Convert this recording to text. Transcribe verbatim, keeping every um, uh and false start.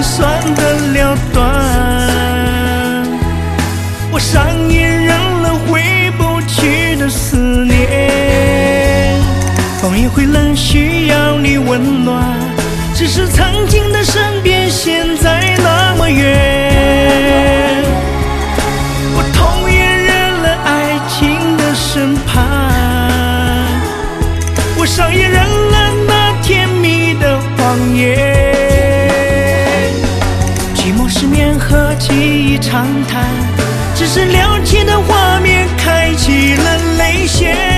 算得了断。我上瘾忍了回不去的思念，风也会冷，需要你温暖。只是曾经的身边，现在那么远。我痛也忍了爱情的审判，我伤也忍了那甜蜜的谎言。寂寞失眠和记忆长谈，只是了解的画面开启了泪腺。